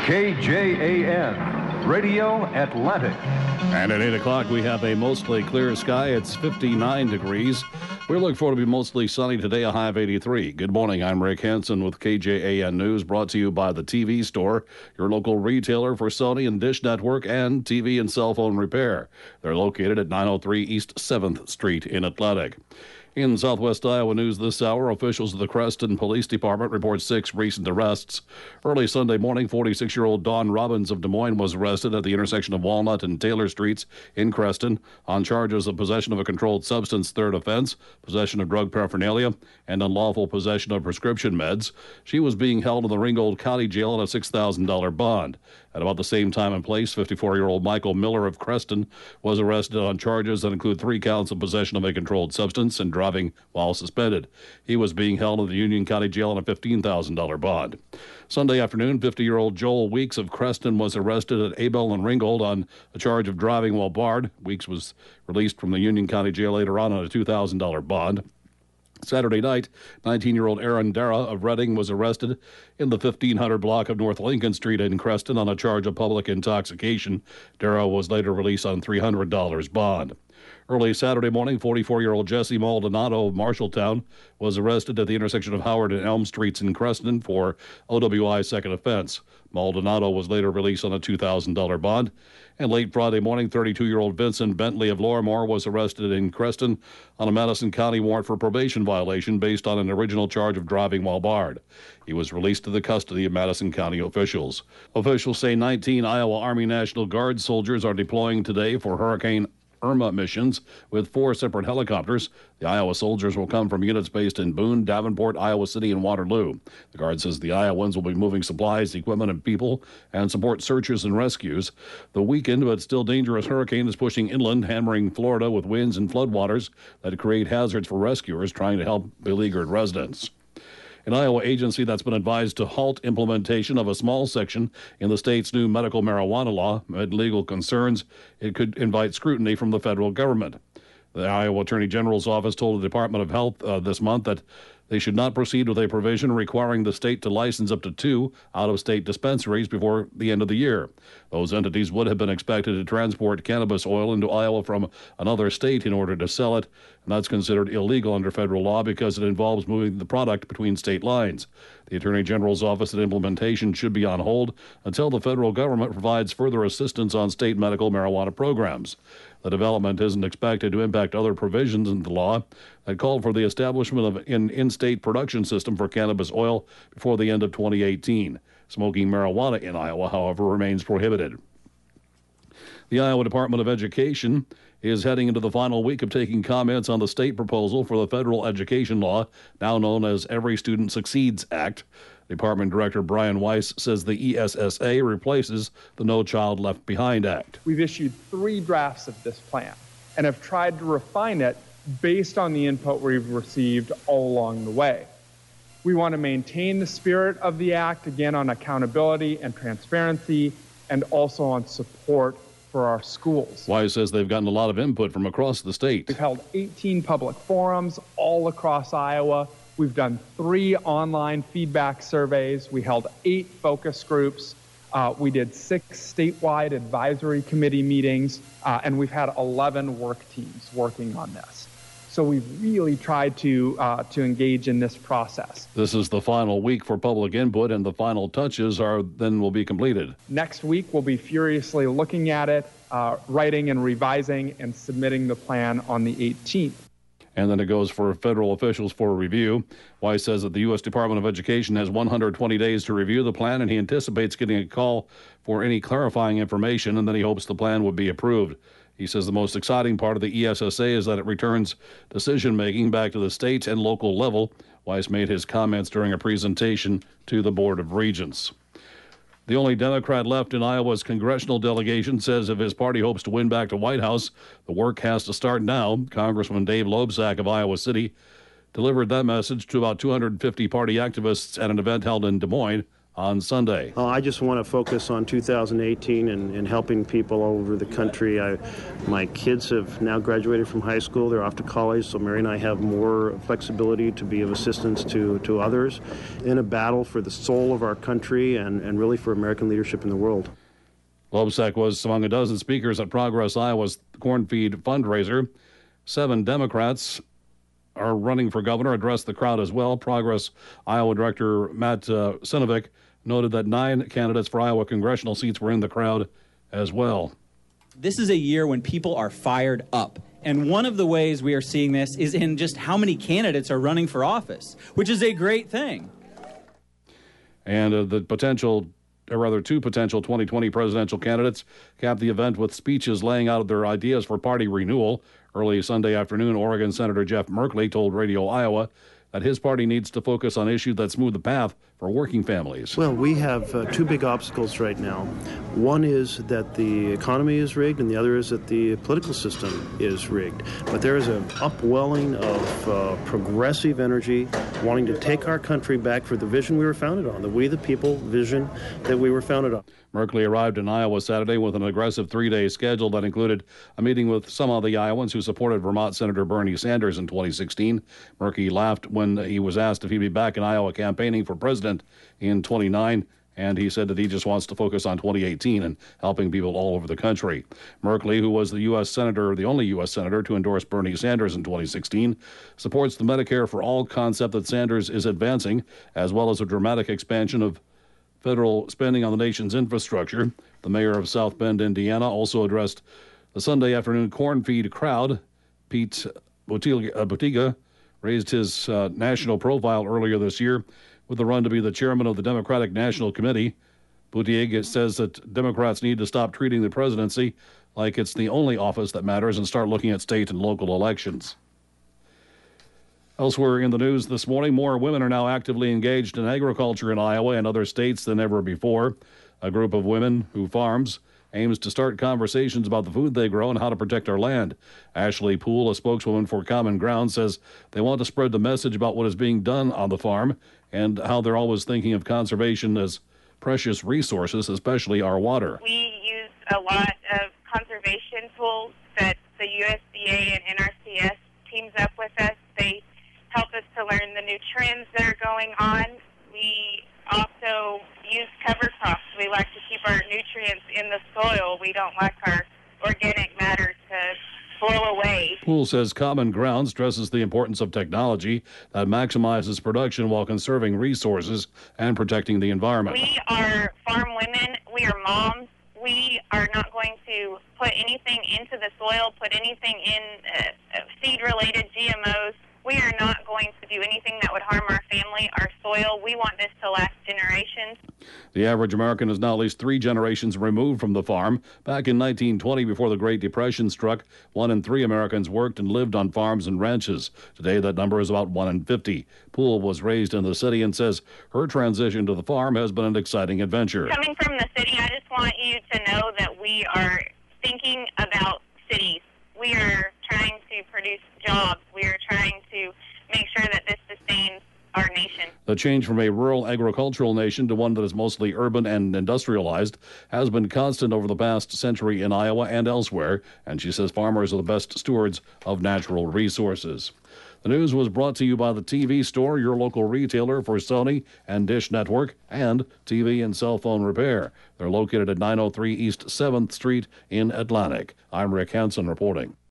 KJAN, Radio Atlantic. And at 8 o'clock, we have a mostly clear sky. It's 59 degrees. We're looking forward to be mostly sunny today, a high of 83. Good morning. I'm Rick Hansen with KJAN News, brought to you by the TV Store, your local retailer for Sony and Dish Network and TV and cell phone repair. They're located at 903 East 7th Street in Atlantic. In Southwest Iowa news this hour, officials of the Creston Police Department report 6 recent arrests. Early Sunday morning, 46-year-old Dawn Robbins of Des Moines was arrested at the intersection of Walnut and Taylor Streets in Creston on charges of possession of a controlled substance, third offense, possession of drug paraphernalia, and unlawful possession of prescription meds. She was being held in the Ringgold County Jail on a $6,000 bond. At about the same time and place, 54-year-old Michael Miller of Creston was arrested on charges that include 3 counts of possession of a controlled substance and driving while suspended. He was being held in the Union County Jail on a $15,000 bond. Sunday afternoon, 50-year-old Joel Weeks of Creston was arrested at Abel and Ringgold on a charge of driving while barred. Weeks was released from the Union County Jail later on a $2,000 bond. Saturday night, 19-year-old Aaron Dara of Reading was arrested in the 1500 block of North Lincoln Street in Creston on a charge of public intoxication. Dara was later released on $300 bond. Early Saturday morning, 44-year-old Jesse Maldonado of Marshalltown was arrested at the intersection of Howard and Elm Streets in Creston for OWI second offense. Maldonado was later released on a $2,000 bond. And late Friday morning, 32-year-old Vincent Bentley of Lorimore was arrested in Creston on a Madison County warrant for probation violation based on an original charge of driving while barred. He was released to the custody of Madison County officials. Officials say 19 Iowa Army National Guard soldiers are deploying today for Hurricane Irma missions with 4 separate helicopters. The Iowa soldiers will come from units based in Boone, Davenport, Iowa City, and Waterloo. The Guard says the Iowans will be moving supplies, equipment, and people and support searches and rescues. The weakened but still dangerous hurricane is pushing inland, hammering Florida with winds and floodwaters that create hazards for rescuers trying to help beleaguered residents. An Iowa agency that's been advised to halt implementation of a small section in the state's new medical marijuana law amid legal concerns it could invite scrutiny from the federal government. The Iowa Attorney General's office told the Department of Health this month that they should not proceed with a provision requiring the state to license up to 2 out-of-state dispensaries before the end of the year. Those entities would have been expected to transport cannabis oil into Iowa from another state in order to sell it, and that's considered illegal under federal law because it involves moving the product between state lines. The Attorney General's office said implementation should be on hold until the federal government provides further assistance on state medical marijuana programs. The development isn't expected to impact other provisions in the law that called for the establishment of an in-state production system for cannabis oil before the end of 2018. Smoking marijuana in Iowa, however, remains prohibited. The Iowa Department of Education is heading into the final week of taking comments on the state proposal for the federal education law, now known as Every Student Succeeds Act. Department Director Brian Weiss says the ESSA replaces the No Child Left Behind Act. We've issued 3 drafts of this plan and have tried to refine it based on the input we've received all along the way. We want to maintain the spirit of the act, again, on accountability and transparency, and also on support for our schools. Weiss says they've gotten a lot of input from across the state. We've held 18 public forums all across Iowa. We've done 3 online feedback surveys. We held 8 focus groups. We did 6 statewide advisory committee meetings, and we've had 11 work teams working on this. So we've really tried to engage in this process. This is the final week for public input, and the final touches will be completed. Next week, we'll be furiously looking at it, writing and revising and submitting the plan on the 18th. And then it goes for federal officials for review. Weiss says that the U.S. Department of Education has 120 days to review the plan, and he anticipates getting a call for any clarifying information, and then he hopes the plan would be approved. He says the most exciting part of the ESSA is that it returns decision-making back to the state and local level. Weiss made his comments during a presentation to the Board of Regents. The only Democrat left in Iowa's congressional delegation says if his party hopes to win back the White House, the work has to start now. Congressman Dave Loebsack of Iowa City delivered that message to about 250 party activists at an event held in Des Moines on Sunday. I just want to focus on 2018 and helping people all over the country. My kids have now graduated from high school. They're off to college, so Mary and I have more flexibility to be of assistance to others in a battle for the soul of our country and really for American leadership in the world. Lobsek was among a dozen speakers at Progress Iowa's corn feed fundraiser. 7 Democrats are running for governor, addressed the crowd as well. Progress Iowa Director Matt Sinovic noted that 9 candidates for Iowa congressional seats were in the crowd as well. This is a year when people are fired up. And one of the ways we are seeing this is in just how many candidates are running for office, which is a great thing. And two potential 2020 presidential candidates capped the event with speeches laying out their ideas for party renewal. Early Sunday afternoon, Oregon Senator Jeff Merkley told Radio Iowa that his party needs to focus on issues that smooth the path for working families. Well, we have 2 big obstacles right now. One is that the economy is rigged, and the other is that the political system is rigged. But there is an upwelling of progressive energy wanting to take our country back for the vision we were founded on, the We the People vision that we were founded on. Merkley arrived in Iowa Saturday with an aggressive 3-day schedule that included a meeting with some of the Iowans who supported Vermont Senator Bernie Sanders in 2016. Merkley laughed when he was asked if he'd be back in Iowa campaigning for president in 2029, and he said that he just wants to focus on 2018 and helping people all over the country. Merkley, who was the only U.S. senator to endorse Bernie Sanders in 2016, supports the Medicare for All concept that Sanders is advancing, as well as a dramatic expansion of federal spending on the nation's infrastructure. The mayor of South Bend, Indiana, also addressed the Sunday afternoon corn feed crowd. Pete Buttigieg raised his national profile earlier this year with the run to be the chairman of the Democratic National Committee. Buttigieg says that Democrats need to stop treating the presidency like it's the only office that matters and start looking at state and local elections. Elsewhere in the news this morning, more women are now actively engaged in agriculture in Iowa and other states than ever before. A group of women who farms aims to start conversations about the food they grow and how to protect our land. Ashley Poole, a spokeswoman for Common Ground, says they want to spread the message about what is being done on the farm and how they're always thinking of conservation as precious resources, especially our water. We use a lot of conservation tools that the USDA and NRCS teams up with us. They help us to learn the new trends that are going on. We also use cover crops. We like to keep our nutrients in the soil. We don't like our organic matter to boil away. Poole says Common Ground stresses the importance of technology that maximizes production while conserving resources and protecting the environment. We are farm women. We are moms. We are not going to put anything into the soil, put anything in seed-related GMOs. We are not going to do anything that would harm our family, our soil. We want this to last generations. The average American is now at least 3 generations removed from the farm. Back in 1920, before the Great Depression struck, 1 in 3 Americans worked and lived on farms and ranches. Today, that number is about 1 in 50. Poole was raised in the city and says her transition to the farm has been an exciting adventure. Coming from the city, I just want you to know that we are thinking about cities. We are trying to produce jobs. We are trying to make sure that this sustains our nation. The change from a rural agricultural nation to one that is mostly urban and industrialized has been constant over the past century in Iowa and elsewhere, and she says farmers are the best stewards of natural resources. The news was brought to you by the TV Store, your local retailer for Sony and Dish Network and TV and cell phone repair. They're located at 903 East 7th Street in Atlantic. I'm Rick Hansen reporting.